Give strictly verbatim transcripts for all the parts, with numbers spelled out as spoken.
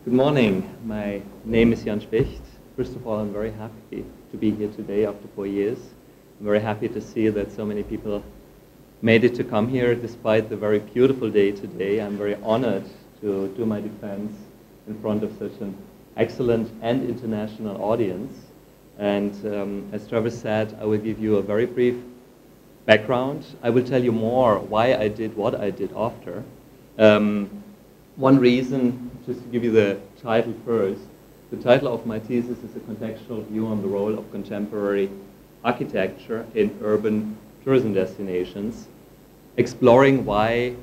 Good morning. My name is Jan Specht. First of all, I'm very happy to be here today after four years. I'm very happy to see that so many people made it to come here despite the very beautiful day today. I'm very honored to do my defense in front of such an excellent and international audience. And um, as Travis said, I will give you a very brief background. I will tell you more why I did what I did after. Um, one reason, just to give you the title first, the title of my thesis is a contextual view on the role of contemporary architecture in urban tourism destinations, exploring why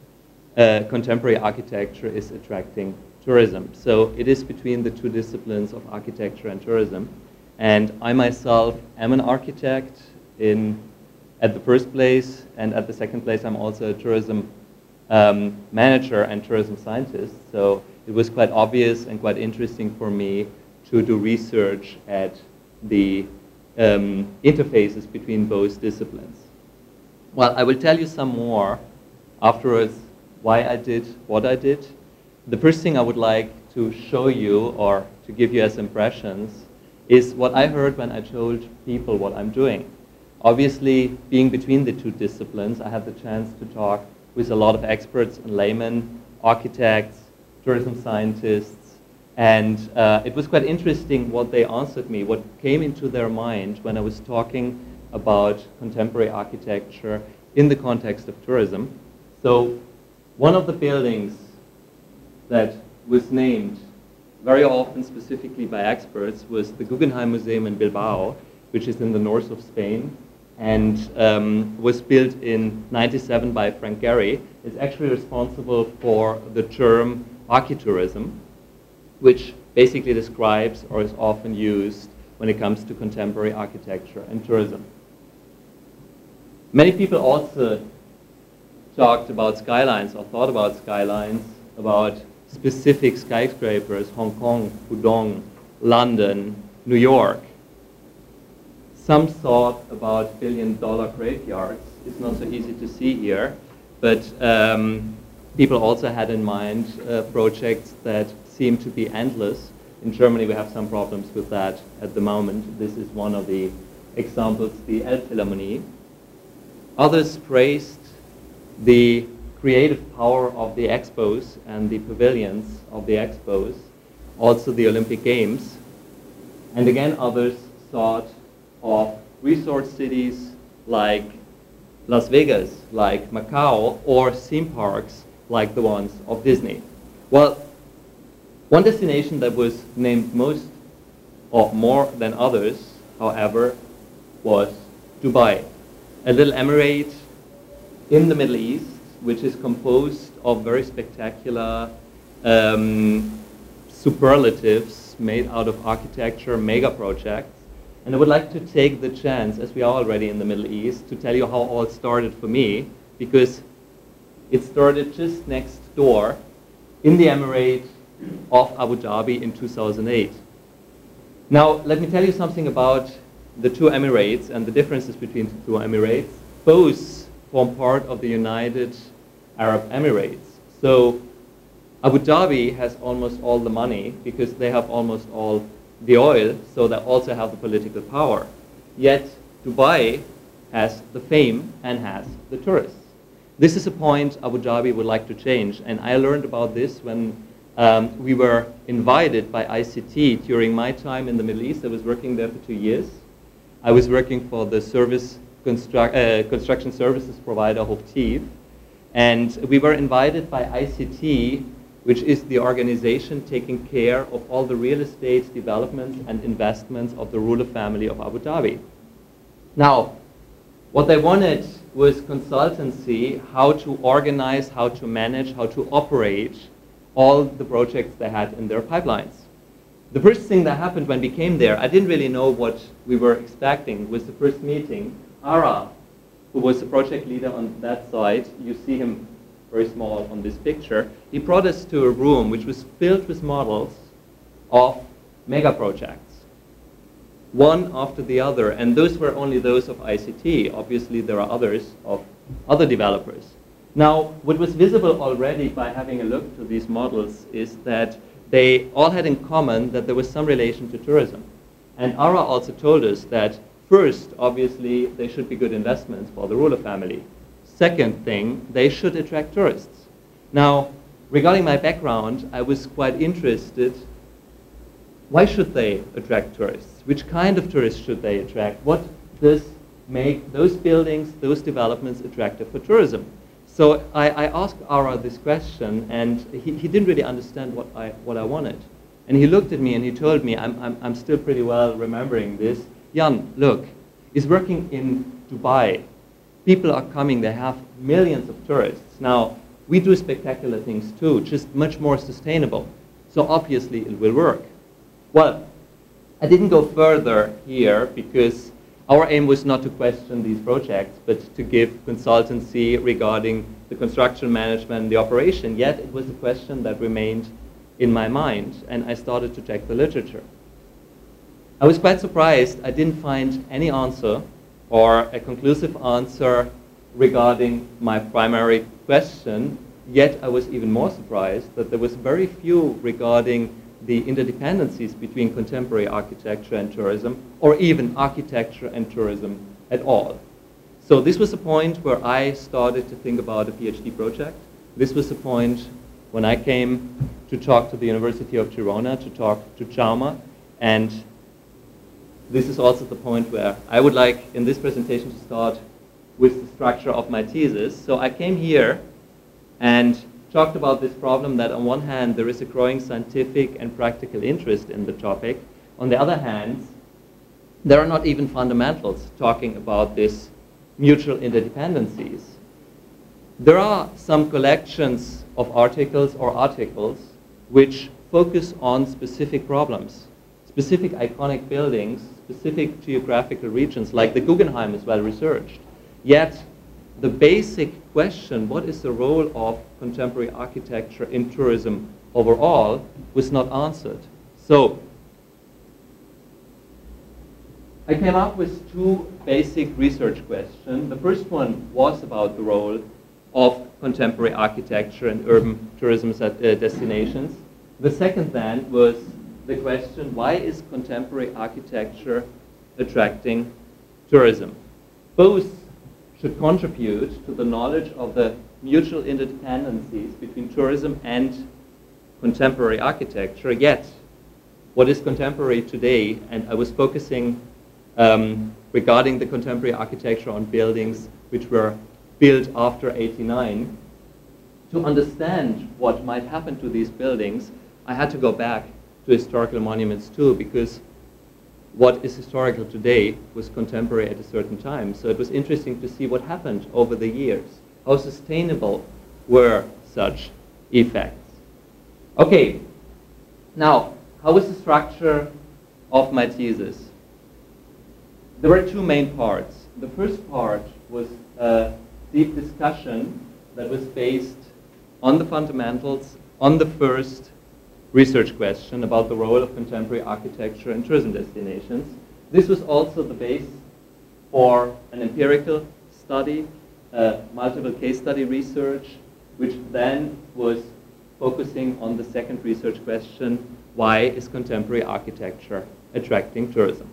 uh, contemporary architecture is attracting tourism. So it is between the two disciplines of architecture and tourism. And I myself am an architect in, at the first place, and at the second place I'm also a tourism um, manager and tourism scientist. So it was quite obvious and quite interesting for me to do research at the um, interfaces between both disciplines. Well, I will tell you some more afterwards why I did what I did. The first thing I would like to show you or to give you as impressions is what I heard when I told people what I'm doing. Obviously, being between the two disciplines, I had the chance to talk with a lot of experts and laymen, architects, tourism scientists, and uh, it was quite interesting what they answered me, what came into their mind when I was talking about contemporary architecture in the context of tourism. So one of the buildings that was named very often specifically by experts was the Guggenheim Museum in Bilbao, which is in the north of Spain, and um, was built in ninety-seven by Frank Gehry. It's actually responsible for the term architourism, which basically describes or is often used when it comes to contemporary architecture and tourism. Many people also talked about skylines or thought about skylines, about specific skyscrapers, Hong Kong, Pudong, London, New York. Some thought about billion dollar graveyards. It's not so easy to see here, but um, people also had in mind uh, projects that seem to be endless. In Germany we have some problems with that at the moment. This is one of the examples, the Elbphilharmonie. Others praised the creative power of the expos and the pavilions of the expos, also the Olympic Games. And again, others thought of resort cities like Las Vegas, like Macau, or theme parks like the ones of Disney. Well, one destination that was named most or more than others, however, was Dubai, a little emirate in the Middle East, which is composed of very spectacular um, superlatives made out of architecture, mega projects. And I would like to take the chance, as we are already in the Middle East, to tell you how all started for me, because it started just next door in the Emirate of Abu Dhabi in two thousand eight. Now, let me tell you something about the two Emirates and the differences between the two Emirates. Both form part of the United Arab Emirates. So Abu Dhabi has almost all the money because they have almost all the oil, so they also have the political power. Yet Dubai has the fame and has the tourists. This is a point Abu Dhabi would like to change, and I learned about this when um, we were invited by I C T during my time in the Middle East. I was working there for two years. I was working for the service construct, uh, construction services provider Hochtief, and we were invited by I C T, which is the organization taking care of all the real estate developments and investments of the ruler family of Abu Dhabi. Now, what they wanted was consultancy, how to organize, how to manage, how to operate all the projects they had in their pipelines. The first thing that happened when we came there, I didn't really know what we were expecting, was the first meeting. Ara, who was the project leader on that side, you see him very small on this picture, he brought us to a room which was filled with models of mega projects, one after the other, and those were only those of I C T. Obviously, there are others of other developers. Now, what was visible already by having a look to these models is that they all had in common that there was some relation to tourism. And Ara also told us that first, obviously, they should be good investments for the ruler family. Second thing, they should attract tourists. Now, regarding my background, I was quite interested, why should they attract tourists? Which kind of tourists should they attract? What does make those buildings, those developments attractive for tourism? So I, I asked Ara this question, and he, he didn't really understand what I, what I wanted. And he looked at me and he told me, I'm, I'm, I'm still pretty well remembering this, Jan, look, he's working in Dubai. People are coming, they have millions of tourists. Now, we do spectacular things too, just much more sustainable. So obviously it will work. Well, I didn't go further here because our aim was not to question these projects, but to give consultancy regarding the construction management and the operation. Yet it was a question that remained in my mind, and I started to check the literature. I was quite surprised. I didn't find any answer or a conclusive answer regarding my primary question, yet I was even more surprised that there was very few regarding the interdependencies between contemporary architecture and tourism, or even architecture and tourism at all. So this was a point where I started to think about a PhD project. This was a point when I came to talk to the University of Girona, to talk to Jaume, and this is also the point where I would like in this presentation to start with the structure of my thesis. So I came here and talked about this problem that on one hand there is a growing scientific and practical interest in the topic. On the other hand, there are not even fundamentals talking about this mutual interdependencies. There are some collections of articles or articles which focus on specific problems, specific iconic buildings, specific geographical regions, like the Guggenheim is well researched. Yet, the basic question, what is the role of contemporary architecture in tourism overall, was not answered. So, I came up with two basic research questions. The first one was about the role of contemporary architecture in urban tourism uh, destinations. The second then was the question, why is contemporary architecture attracting tourism? Both should contribute to the knowledge of the mutual interdependencies between tourism and contemporary architecture. Yet, what is contemporary today, and I was focusing um, regarding the contemporary architecture on buildings which were built after eighty-nine, to understand what might happen to these buildings, I had to go back to historical monuments too, because what is historical today was contemporary at a certain time. So it was interesting to see what happened over the years. How sustainable were such effects? Okay, now, how was the structure of my thesis? There were two main parts. The first part was a deep discussion that was based on the fundamentals, on the first research question about the role of contemporary architecture in tourism destinations. This was also the base for an empirical study, uh, multiple case study research, which then was focusing on the second research question, why is contemporary architecture attracting tourism?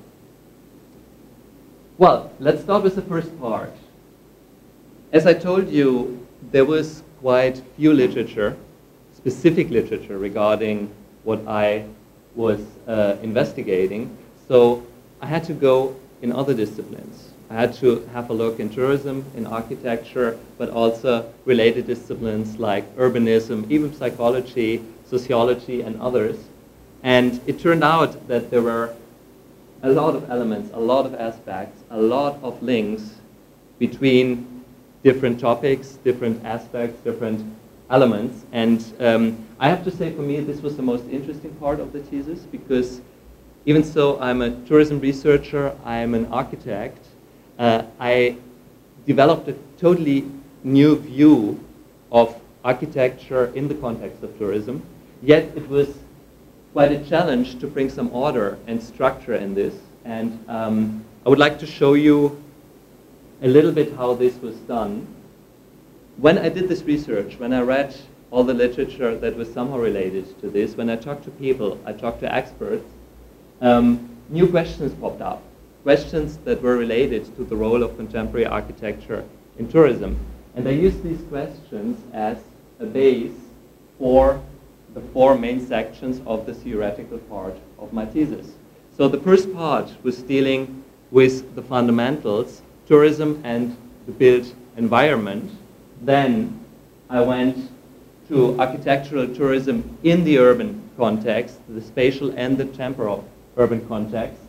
Well, let's start with the first part. As I told you, there was quite few literature, specific literature regarding what I was uh, investigating. So I had to go in other disciplines. I had to have a look in tourism, in architecture, but also related disciplines like urbanism, even psychology, sociology, and others. And it turned out that there were a lot of elements, a lot of aspects, a lot of links between different topics, different aspects, different elements. And um, I have to say, for me, this was the most interesting part of the thesis, because even though I'm a tourism researcher, I'm an architect, uh, I developed a totally new view of architecture in the context of tourism. Yet it was quite a challenge to bring some order and structure in this. And um, I would like to show you a little bit how this was done. When I did this research, when I read all the literature that was somehow related to this, when I talked to people, I talked to experts, um, new questions popped up. Questions that were related to the role of contemporary architecture in tourism. And I used these questions as a base for the four main sections of the theoretical part of my thesis. So the first part was dealing with the fundamentals, tourism and the built environment. Then I went to architectural tourism in the urban context, the spatial and the temporal urban context.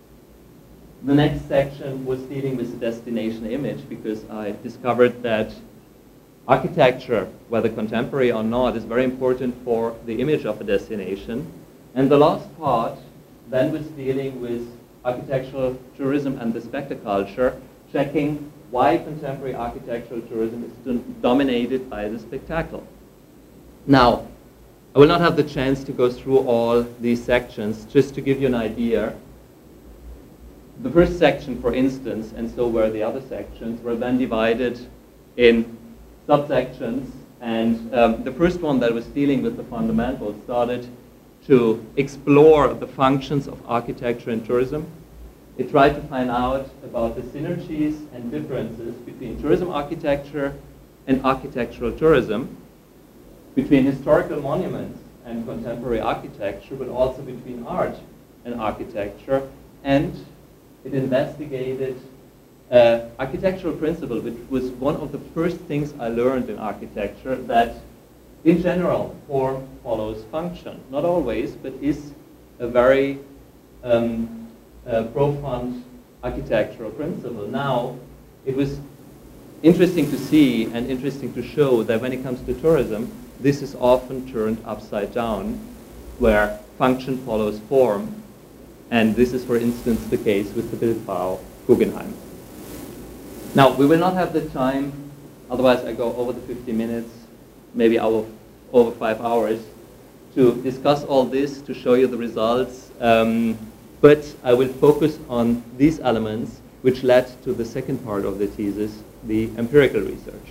The next section was dealing with the destination image, because I discovered that architecture, whether contemporary or not, is very important for the image of a destination. And the last part then was dealing with architectural tourism and the spectaculture, checking why contemporary architectural tourism is dominated by the spectacle. Now, I will not have the chance to go through all these sections, just to give you an idea. The first section, for instance, and so were the other sections, were then divided in subsections, and um, the first one that was dealing with the fundamentals started to explore the functions of architecture and tourism. It tried to find out about the synergies and differences between tourism architecture and architectural tourism, between historical monuments and contemporary architecture, but also between art and architecture, and it investigated uh, architectural principle, which was one of the first things I learned in architecture, that in general, form follows function. Not always, but is a very um, uh, profound architectural principle. Now, it was interesting to see and interesting to show that when it comes to tourism, this is often turned upside down, where function follows form. And this is, for instance, the case with the Bilbao Guggenheim. Now, we will not have the time, otherwise I go over the fifty minutes, maybe over, over five hours, to discuss all this, to show you the results. Um, but I will focus on these elements, which led to the second part of the thesis, the empirical research.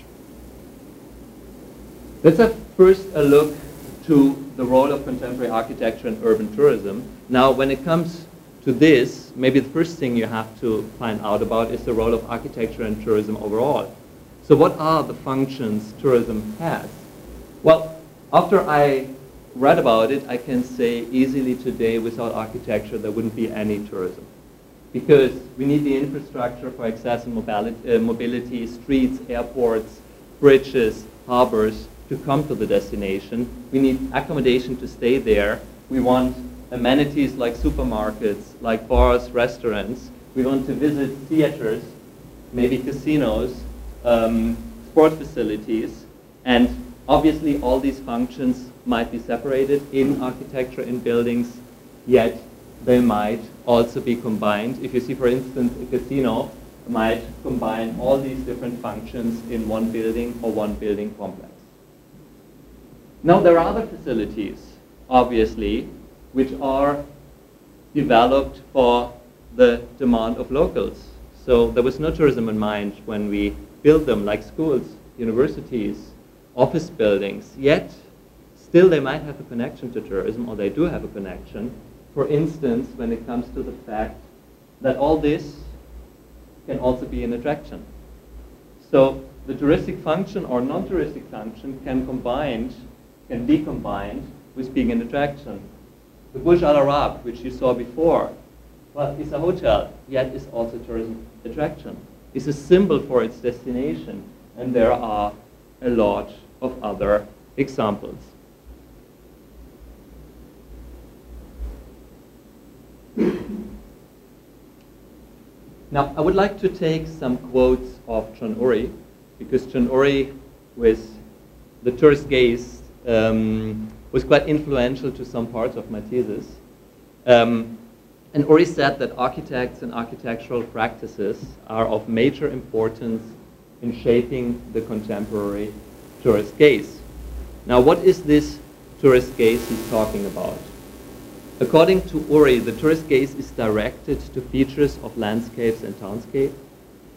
Let's have first a look to the role of contemporary architecture and urban tourism. Now, when it comes to this, maybe the first thing you have to find out about is the role of architecture and tourism overall. So what are the functions tourism has? Well, after I read about it, I can say easily today, without architecture, there wouldn't be any tourism. Because we need the infrastructure for access and mobility, uh, mobility, streets, airports, bridges, harbors, to come to the destination. We need accommodation to stay there. We want amenities like supermarkets, like bars, restaurants. We want to visit theaters, maybe casinos, um, sport facilities, and obviously all these functions might be separated in architecture, in buildings, yet they might also be combined. If you see, for instance, a casino might combine all these different functions in one building or one building complex. Now, there are other facilities, obviously, which are developed for the demand of locals. So there was no tourism in mind when we built them, like schools, universities, office buildings. Yet, still they might have a connection to tourism, or they do have a connection. For instance, when it comes to the fact that all this can also be an attraction. So the touristic function or non-touristic function can combined, can be combined with being an attraction. The Burj Al Arab, which you saw before, well, is a hotel, yet is also a tourism attraction. It's a symbol for its destination, and there are a lot of other examples. Now, I would like to take some quotes of John Ury, because John Ury, with the tourist gaze, um, was quite influential to some parts of my thesis. Um, and Ury said that architects and architectural practices are of major importance in shaping the contemporary tourist gaze. Now, what is this tourist gaze he's talking about? According to Ury, the tourist gaze is directed to features of landscapes and townscape,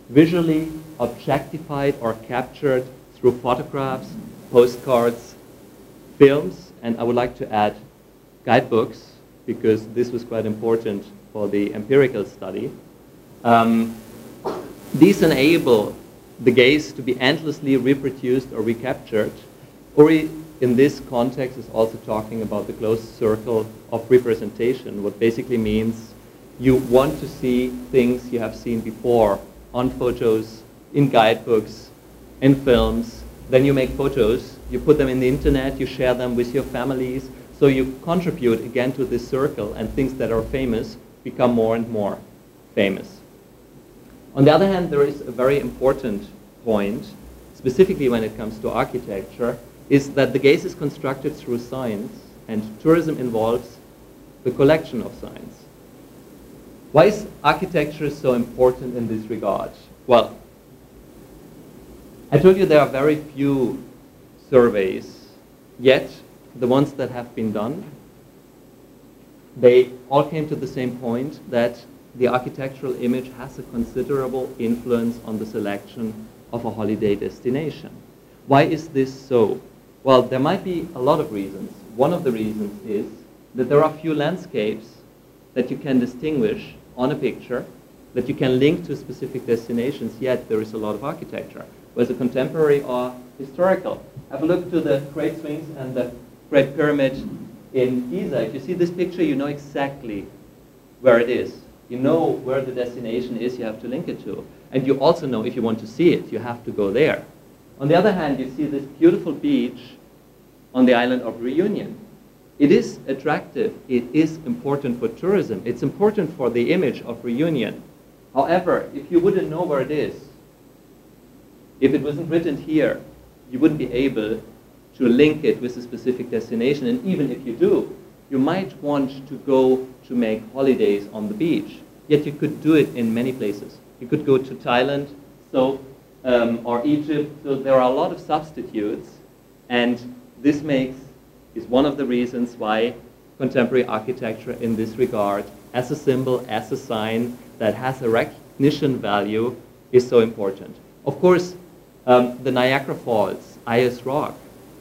visually objectified or captured through photographs, postcards, films, and I would like to add guidebooks, because this was quite important for the empirical study. Um, these enable the gaze to be endlessly reproduced or recaptured. Uri, in this context, is also talking about the closed circle of representation, what basically means you want to see things you have seen before on photos, in guidebooks, in films. Then you make photos, you put them in the internet, you share them with your families, so you contribute again to this circle, and things that are famous become more and more famous. On the other hand, there is a very important point, specifically when it comes to architecture, is that the gaze is constructed through science, and tourism involves the collection of science. Why is architecture so important in this regard? Well, I told you there are very few surveys, yet the ones that have been done, they all came to the same point that the architectural image has a considerable influence on the selection of a holiday destination. Why is this so? Well, there might be a lot of reasons. One of the reasons is that there are few landscapes that you can distinguish on a picture, that you can link to specific destinations, yet there is a lot of architecture, whether contemporary or historical. Have a look to the Great Sphinx and the Great Pyramid in Giza. If you see this picture, you know exactly where it is. You know where the destination is you have to link it to. And you also know if you want to see it, you have to go there. On the other hand, you see this beautiful beach on the island of Reunion. It is attractive. It is important for tourism. It's important for the image of Reunion. However, if you wouldn't know where it is, if it wasn't written here, you wouldn't be able to link it with a specific destination. And even if you do, you might want to go to make holidays on the beach. Yet you could do it in many places. You could go to Thailand, so, um, or Egypt. So there are a lot of substitutes. And this makes, is one of the reasons why contemporary architecture in this regard, as a symbol, as a sign that has a recognition value, is so important. Of course, um, the Niagara Falls, Ayers Rock,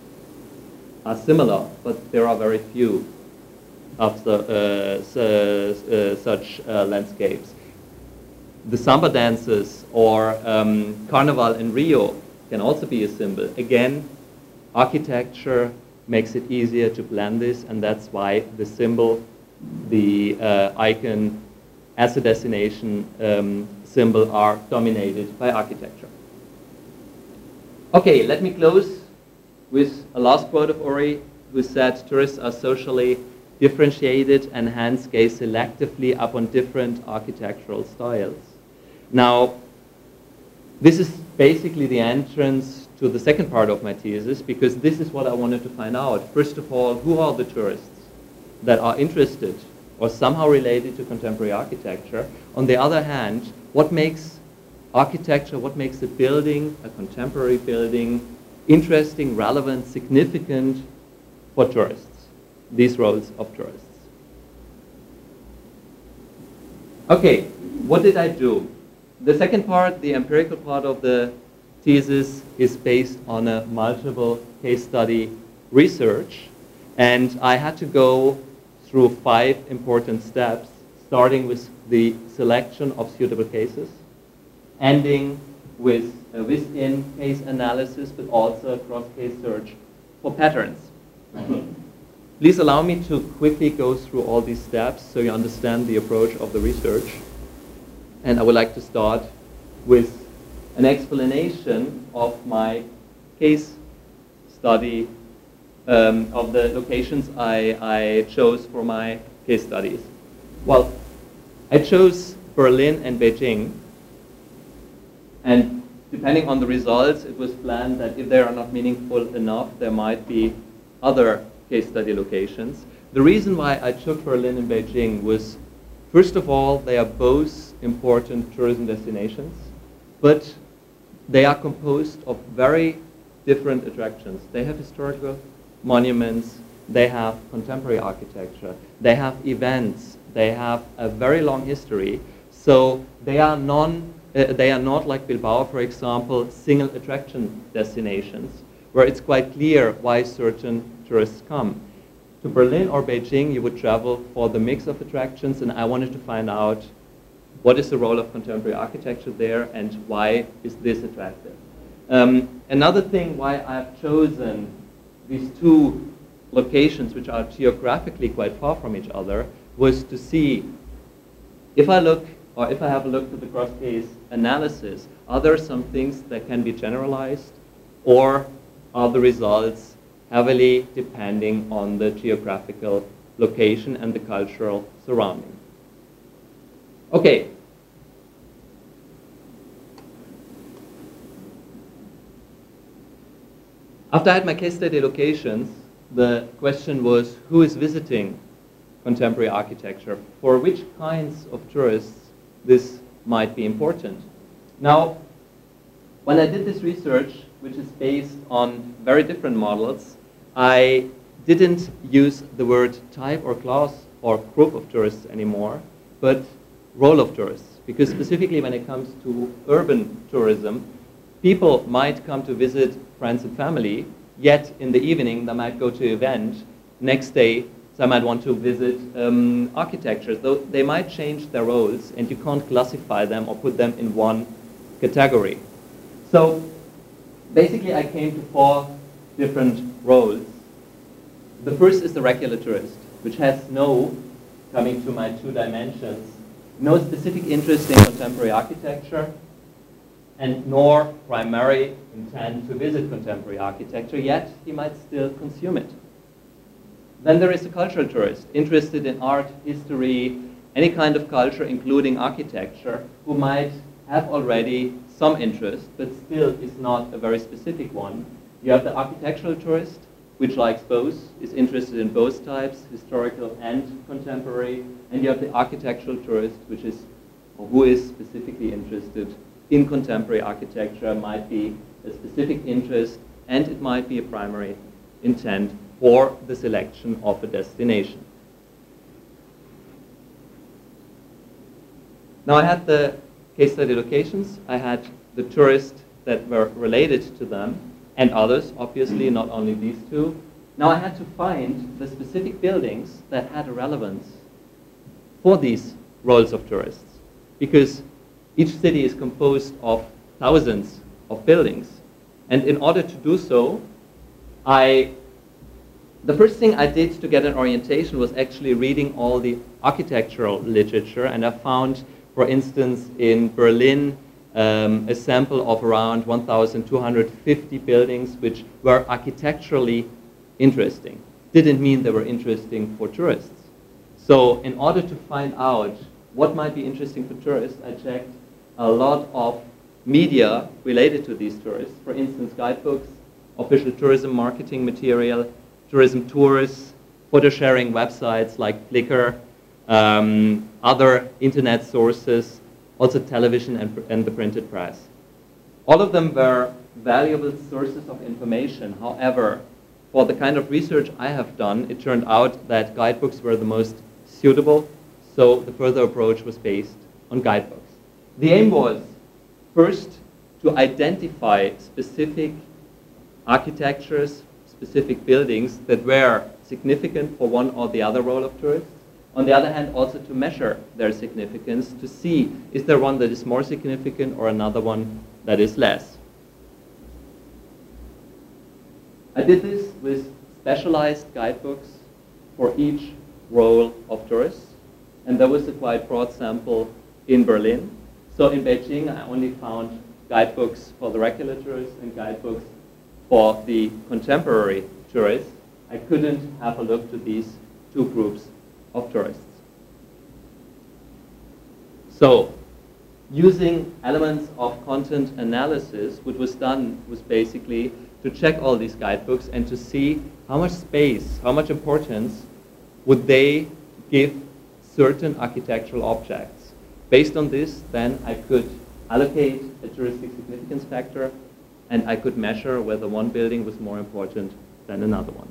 are similar, but there are very few of the, uh, su uh, such uh, landscapes. The samba dances or um, Carnival in Rio can also be a symbol. Again, architecture makes it easier to blend this, and that's why the symbol, the uh, icon as a destination um, symbol are dominated by architecture. Okay, let me close with a last quote of Uri, who said tourists are socially differentiated and hence gaze selectively upon different architectural styles. Now, this is basically the entrance to the second part of my thesis, because this is what I wanted to find out. First of all, who are the tourists that are interested or somehow related to contemporary architecture? On the other hand, what makes architecture, what makes a building, a contemporary building, interesting, relevant, significant for tourists, these roles of tourists? Okay, what did I do? The second part, the empirical part of the thesis, is based on a multiple case study research, and I had to go through five important steps, starting with the selection of suitable cases, ending with a within case analysis, but also a cross-case search for patterns. Please allow me to quickly go through all these steps so you understand the approach of the research. And I would like to start with an explanation of my case study, um, of the locations I, I chose for my case studies. Well, I chose Berlin and Beijing, and depending on the results, it was planned that if they are not meaningful enough, there might be other case study locations. The reason why I took Berlin and Beijing was, first of all, they are both important tourism destinations, but they are composed of very different attractions. They have historical monuments, they have contemporary architecture, they have events, they have a very long history, so they are non Uh, they are not like Bilbao, for example, single attraction destinations, where it's quite clear why certain tourists come. To Berlin or Beijing, you would travel for the mix of attractions, and I wanted to find out what is the role of contemporary architecture there and why is this attractive. Um, another thing why I've chosen these two locations, which are geographically quite far from each other, was to see if I look, or if I have a look at the cross-case analysis, are there some things that can be generalized, or are the results heavily depending on the geographical location and the cultural surrounding? Okay. After I had my case study locations, the question was, who is visiting contemporary architecture? For which kinds of tourists this might be important? Now, when I did this research, which is based on very different models, I didn't use the word type or class or group of tourists anymore, but role of tourists. Because specifically when it comes to urban tourism, people might come to visit friends and family, yet in the evening they might go to an event. Next day, they might want to visit um, architecture. So they might change their roles, and you can't classify them or put them in one category. So basically I came to four different roles. The first is the regular tourist, which has no, coming to my two dimensions, no specific interest in contemporary architecture, and nor primary intent to visit contemporary architecture, yet he might still consume it. Then there is the cultural tourist, interested in art, history, any kind of culture, including architecture, who might have already some interest, but still is not a very specific one. You have the architectural tourist, which likes both, is interested in both types, historical and contemporary, and you have the architectural tourist, which is, or who is specifically interested in contemporary architecture, might be a specific interest, and it might be a primary intent for the selection of a destination. Now I had the case study locations, I had the tourists that were related to them, and others, obviously, not only these two. Now I had to find the specific buildings that had a relevance for these roles of tourists, because each city is composed of thousands of buildings. And in order to do so, I, the first thing I did to get an orientation was actually reading all the architectural literature, and I found, for instance, in Berlin, um, a sample of around one thousand two hundred fifty buildings which were architecturally interesting. Didn't mean they were interesting for tourists. So in order to find out what might be interesting for tourists, I checked a lot of media related to these tourists. For instance, guidebooks, official tourism marketing material, tourism tours, photo sharing websites like Flickr, um, other internet sources, also television and, and the printed press. All of them were valuable sources of information. However, for the kind of research I have done, it turned out that guidebooks were the most suitable, so the further approach was based on guidebooks. The aim was, first, to identify specific architectures, specific buildings that were significant for one or the other role of tourists. On the other hand, also to measure their significance, to see, is there one that is more significant or another one that is less. I did this with specialized guidebooks for each role of tourists, and there was a quite broad sample in Berlin. So in Beijing, I only found guidebooks for the regular tourists and guidebooks for the contemporary tourists. I couldn't have a look to these two groups of tourists. So, using elements of content analysis, what was done was basically to check all these guidebooks and to see how much space, how much importance would they give certain architectural objects. Based on this, then I could allocate a touristic significance factor, and I could measure whether one building was more important than another one.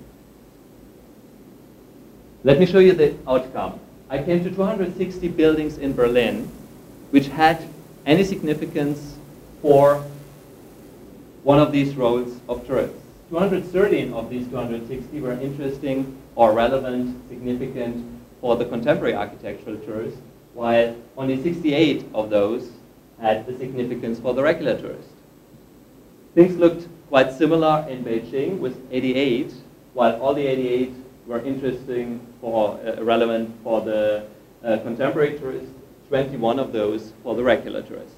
Let me show you the outcome. I came to two hundred sixty buildings in Berlin which had any significance for one of these roles of tourists. two hundred thirteen of these two hundred sixty were interesting or relevant, significant for the contemporary architectural tourist, while only sixty-eight of those had the significance for the regular tourist. Things looked quite similar in Beijing with eighty-eight, while all the eighty-eight were interesting or uh, relevant for the uh, contemporary tourist, twenty-one of those for the regular tourist.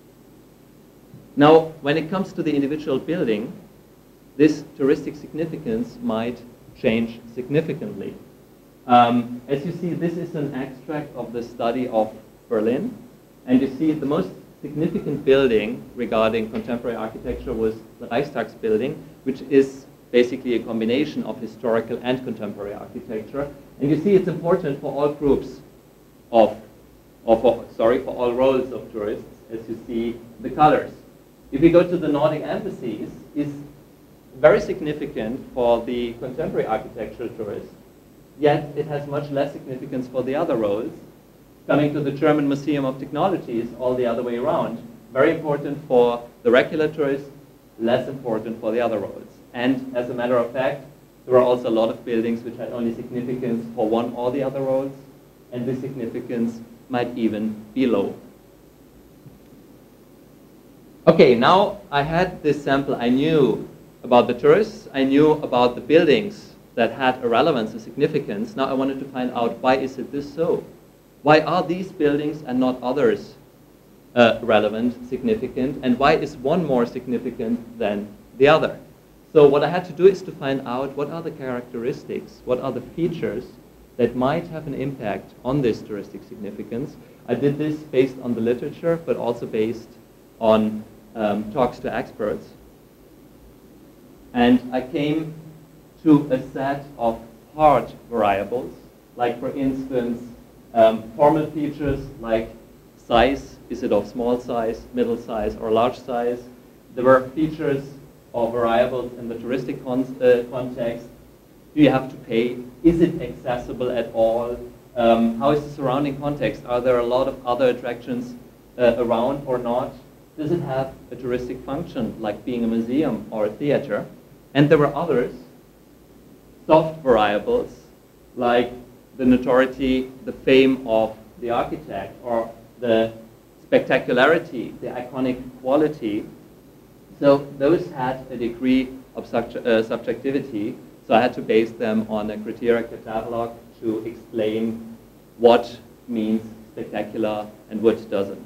Now, when it comes to the individual building, this touristic significance might change significantly. Um, as you see, this is an extract of the study of Berlin, and you see the most significant building regarding contemporary architecture was the Reichstagsbuilding, which is basically a combination of historical and contemporary architecture. And you see it's important for all groups of, or for, sorry, for all roles of tourists, as you see the colors. If we go to the Nordic embassies, is very significant for the contemporary architectural tourist, yet it has much less significance for the other roles. Coming to the German Museum of Technology is all the other way around. Very important for the regular tourist, less important for the other roles. And as a matter of fact, there are also a lot of buildings which had only significance for one or the other roles, and this significance might even be low. Okay, now I had this sample. I knew about the tourists, I knew about the buildings that had a relevance and significance. Now I wanted to find out, why is it this so? Why are these buildings and not others uh, relevant, significant, and why is one more significant than the other? So what I had to do is to find out what are the characteristics, what are the features that might have an impact on this touristic significance. I did this based on the literature, but also based on um, talks to experts. And I came to a set of hard variables, like for instance, um, formal features like size. Is it of small size, middle size, or large size? There were features or variables in the touristic con uh, context. Do you have to pay? Is it accessible at all? Um, how is the surrounding context? Are there a lot of other attractions uh, around or not? Does it have a touristic function, like being a museum or a theater? And there were others, soft variables, like the notoriety, the fame of the architect, or the spectacularity, the iconic quality. So those had a degree of subje uh, subjectivity, so I had to base them on a criteria catalog to explain what means spectacular and what doesn't.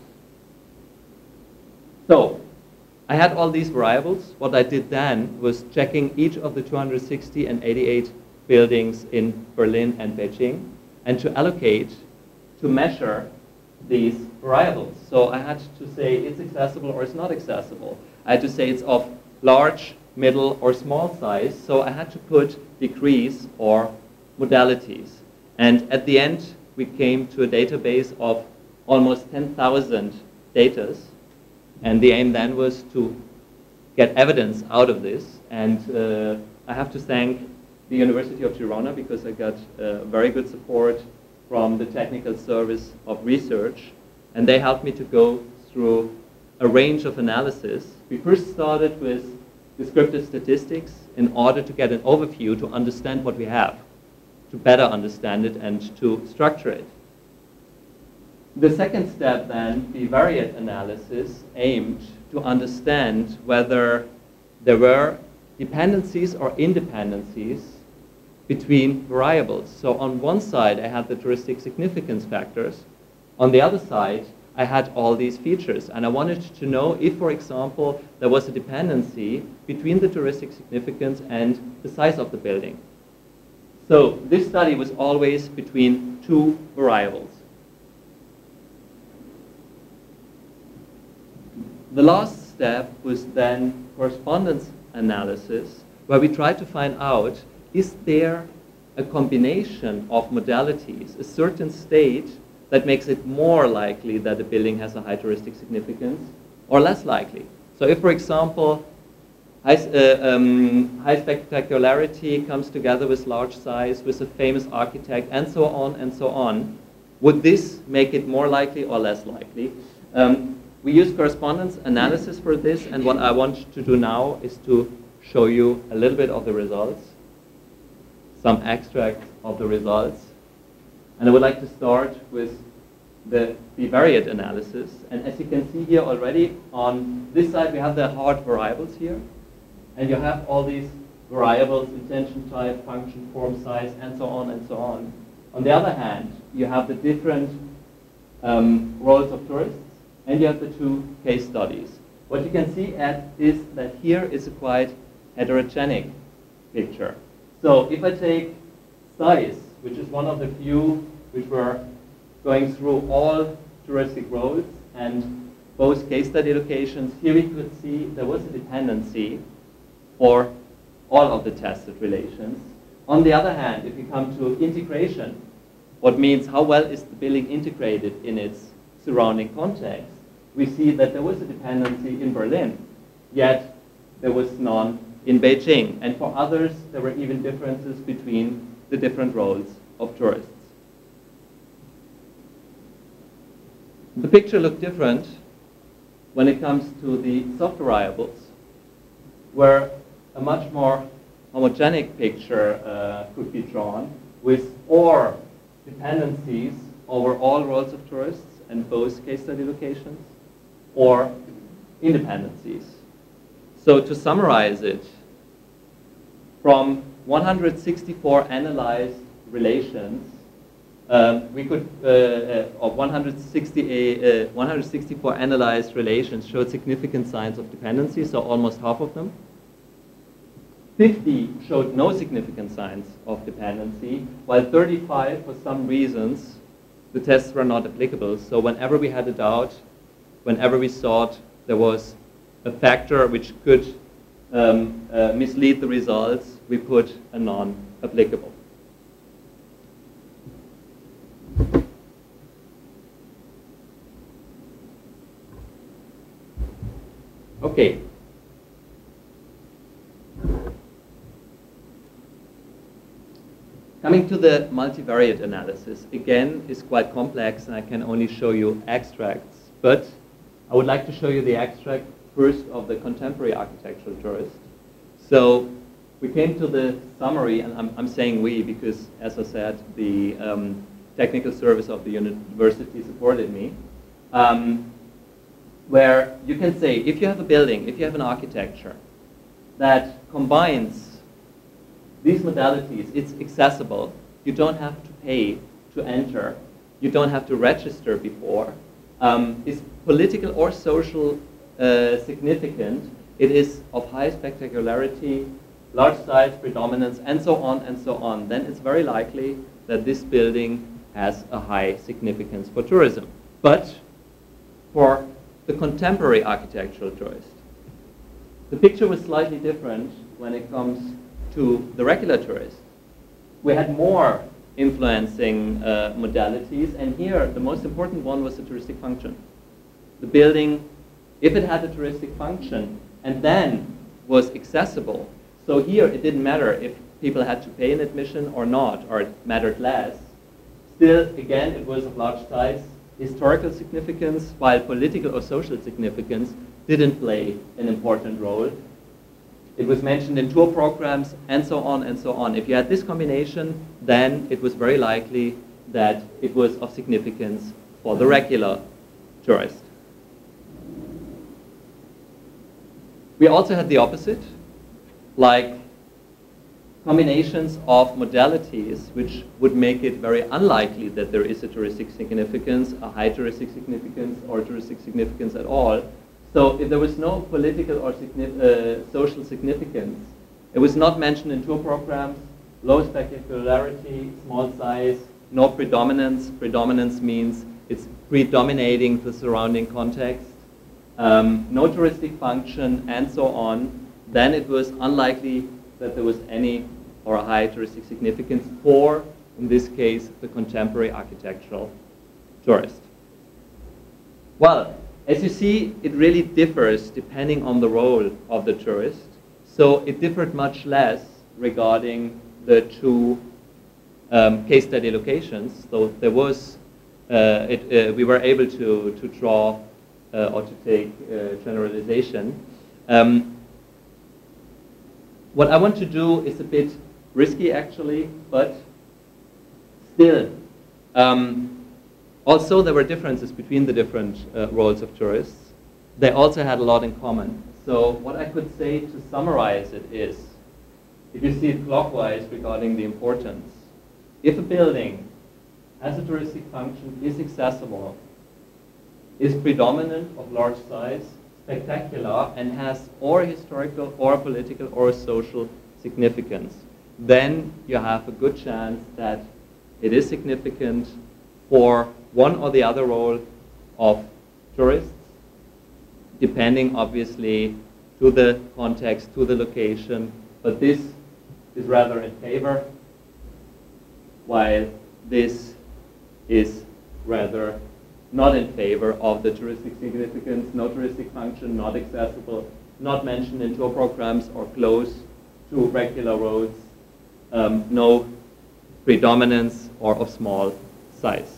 So I had all these variables. What I did then was checking each of the two hundred sixty and eighty-eight buildings in Berlin and Beijing, and to allocate, to measure these variables. So I had to say it's accessible or it's not accessible. I had to say it's of large, middle, or small size. So I had to put degrees or modalities. And at the end, we came to a database of almost ten thousand datas. And the aim then was to get evidence out of this. And uh, I have to thank the University of Girona, because I got uh, very good support from the technical service of research. And they helped me to go through a range of analysis. We first started with descriptive statistics in order to get an overview, to understand what we have, to better understand it and to structure it. The second step then, the variate analysis, aimed to understand whether there were dependencies or independencies between variables. So on one side, I had the touristic significance factors. On the other side, I had all these features. And I wanted to know if, for example, there was a dependency between the touristic significance and the size of the building. So this study was always between two variables. The last step was then correspondence analysis, where we tried to find out, is there a combination of modalities, a certain state that makes it more likely that a building has a high touristic significance, or less likely? So if, for example, high, uh, um, high spectacularity comes together with large size, with a famous architect, and so on and so on, would this make it more likely or less likely? Um, We use correspondence analysis for this, and what I want to do now is to show you a little bit of the results, some extracts of the results. And I would like to start with the bivariate analysis. And as you can see here already, on this side we have the hard variables here. And you have all these variables, intention type, function, form, size, and so on and so on. On the other hand, you have the different um, roles of tourists, and you have the two case studies. What you can see at is that here is a quite heterogenic picture. So if I take size, which is one of the few which were going through all touristic roles and both case study locations, here we could see there was a dependency for all of the tested relations. On the other hand, if you come to integration, what means how well is the building integrated in its surrounding context, we see that there was a dependency in Berlin, yet there was none in Beijing. And for others, there were even differences between the different roles of tourists. The picture looked different when it comes to the soft variables, where a much more homogenic picture uh, could be drawn with or dependencies over all roles of tourists and both case study locations, or independencies. So to summarize it, from one hundred sixty-four analyzed relations, um, we could, uh, uh, of one hundred sixty, uh, one hundred sixty-four analyzed relations showed significant signs of dependency, so almost half of them. fifty showed no significant signs of dependency, while thirty-five, for some reasons, the tests were not applicable. So whenever we had a doubt, whenever we thought there was a factor which could um, uh, mislead the results, we put a non-applicable. Okay. Coming to the multivariate analysis, again, is quite complex, and I can only show you extracts. But I would like to show you the extract first of the contemporary architectural tourist. So we came to the summary, and I'm, I'm saying we because, as I said, the um, technical service of the university supported me, um, where you can say, if you have a building, if you have an architecture that combines these modalities, it's accessible. You don't have to pay to enter. You don't have to register before. Um, it's political or social uh, significant. It is of high spectacularity, large size, predominance, and so on and so on. Then it's very likely that this building has a high significance for tourism. But for the contemporary architectural tourist, the picture was slightly different when it comes to the regular tourist. We had more influencing uh, modalities, and here the most important one was the touristic function. The building, if it had a touristic function and then was accessible, so here it didn't matter if people had to pay an admission or not, or it mattered less. Still, again, it was of large size, historical significance, while political or social significance didn't play an important role. It was mentioned in tour programs, and so on and so on. If you had this combination, then it was very likely that it was of significance for the regular tourist. We also had the opposite, like combinations of modalities which would make it very unlikely that there is a touristic significance, a high touristic significance, or touristic significance at all. So if there was no political or uh, social significance, it was not mentioned in tour programs, low spectacularity, small size, no predominance. Predominance means it's predominating the surrounding context, um, no touristic function, and so on, then it was unlikely that there was any or a high touristic significance for, in this case, the contemporary architectural tourist. Well, as you see, it really differs depending on the role of the tourist. So it differed much less regarding the two um, case study locations. So there was, uh, it, uh, we were able to, to draw uh, or to take uh, generalization. Um, what I want to do is a bit risky actually, but still. Um, also, there were differences between the different uh, roles of tourists. They also had a lot in common. So what I could say to summarize it is, if you see it clockwise regarding the importance, if a building has a touristic function, is accessible, is predominant of large size, spectacular, and has or historical or political or social significance, then you have a good chance that it is significant for one or the other role of tourists, depending obviously to the context, to the location, but this is rather in favor, while this is rather not in favor of the touristic significance, no touristic function, not accessible, not mentioned in tour programs or close to regular roads, um, no predominance or of small size.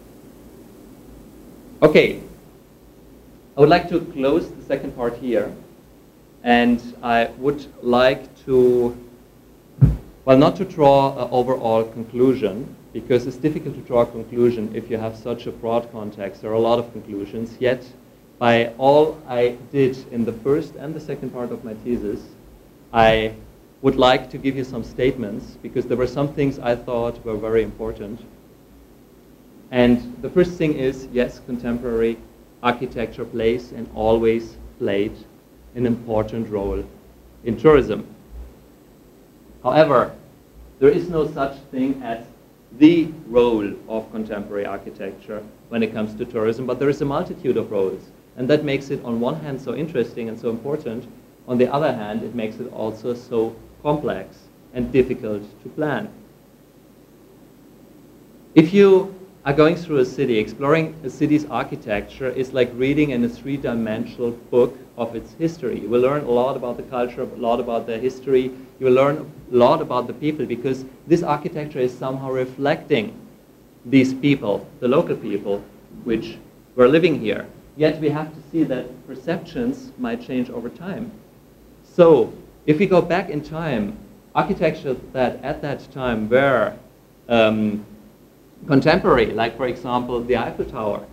Okay, I would like to close the second part here, and I would like to, well, not to draw an overall conclusion, because it's difficult to draw a conclusion if you have such a broad context. There are a lot of conclusions, yet by all I did in the first and the second part of my thesis, I would like to give you some statements, because there were some things I thought were very important. And the first thing is, yes, contemporary architecture plays and always played an important role in tourism. However, there is no such thing as the role of contemporary architecture when it comes to tourism, but there is a multitude of roles. And that makes it, on one hand, so interesting and so important. On the other hand, it makes it also so complex and difficult to plan. If you are going through a city, exploring a city's architecture is like reading in a three-dimensional book of its history. You will learn a lot about the culture, a lot about the history. You will learn a lot about the people, because this architecture is somehow reflecting these people, the local people, which were living here. Yet we have to see that perceptions might change over time. So if we go back in time, architecture that at that time were um, contemporary, like for example the Eiffel Tower,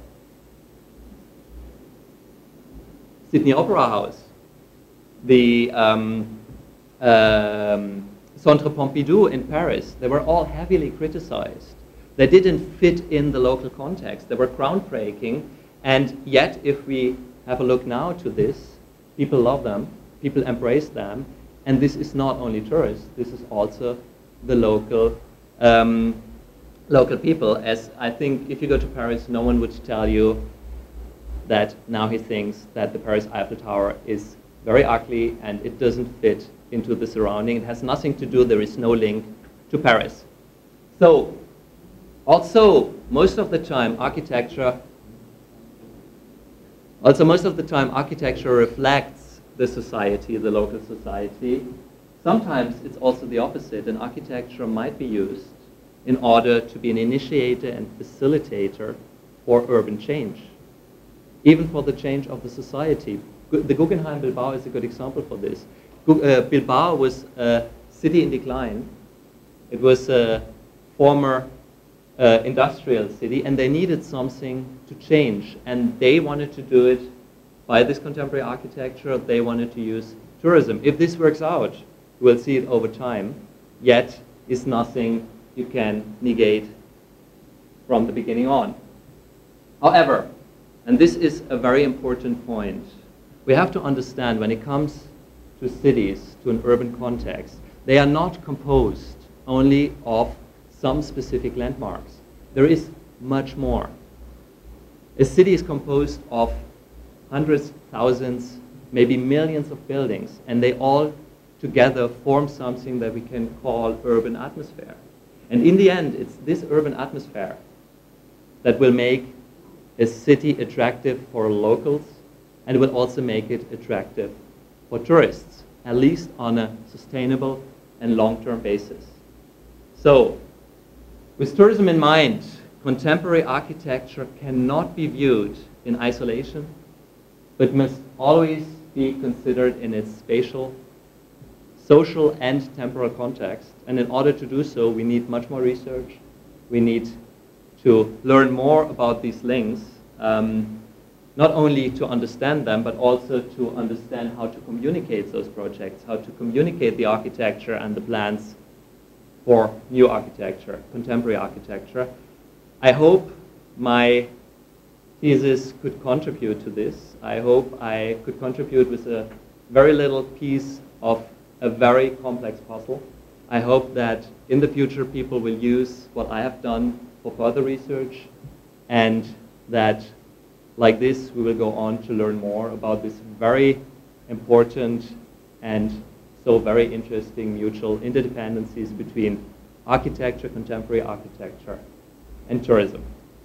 Sydney Opera House, the um, um, Centre Pompidou in Paris, they were all heavily criticized. They didn't fit in the local context. They were groundbreaking, and yet if we have a look now to this, people love them, people embrace them, and this is not only tourists, this is also the local um, local people, as I think if you go to Paris, no one would tell you that now he thinks that the Paris Eiffel Tower is very ugly and it doesn't fit into the surrounding. It has nothing to do, there is no link to Paris. So, also, most of the time, architecture, also most of the time, architecture reflects the society, the local society. Sometimes it's also the opposite, and architecture might be used in order to be an initiator and facilitator for urban change, even for the change of the society. The Guggenheim Bilbao is a good example for this. Uh, Bilbao was a city in decline. It was a former uh, industrial city, and they needed something to change, and they wanted to do it by this contemporary architecture. They wanted to use tourism. If this works out, we'll see it over time, yet is nothing you can negate from the beginning on. However, and this is a very important point, we have to understand when it comes to cities, to an urban context, they are not composed only of some specific landmarks. There is much more. A city is composed of hundreds, thousands, maybe millions of buildings, and they all together form something that we can call urban atmosphere. And in the end, it's this urban atmosphere that will make a city attractive for locals, and it will also make it attractive for tourists, at least on a sustainable and long-term basis. So, with tourism in mind, contemporary architecture cannot be viewed in isolation, but must always be considered in its spatial, social and temporal context. And in order to do so, we need much more research. We need to learn more about these links, um, not only to understand them, but also to understand how to communicate those projects, how to communicate the architecture and the plans for new architecture, contemporary architecture. I hope my thesis could contribute to this. I hope I could contribute with a very little piece of a very complex puzzle. I hope that in the future people will use what I have done for further research, and that like this we will go on to learn more about this very important and so very interesting mutual interdependencies between architecture, contemporary architecture, and tourism.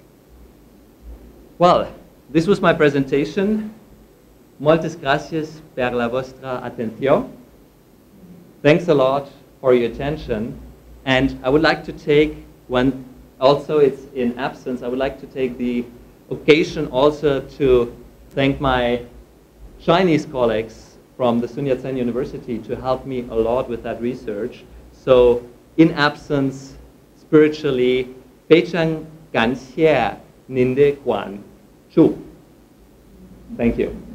Well, this was my presentation. Moltes gracias per la vostra atención. Thanks a lot for your attention. And I would like to take, when also it's in absence, I would like to take the occasion also to thank my Chinese colleagues from the Sun Yat-sen University to help me a lot with that research. So in absence, spiritually, 非常感谢您的关注. Thank you.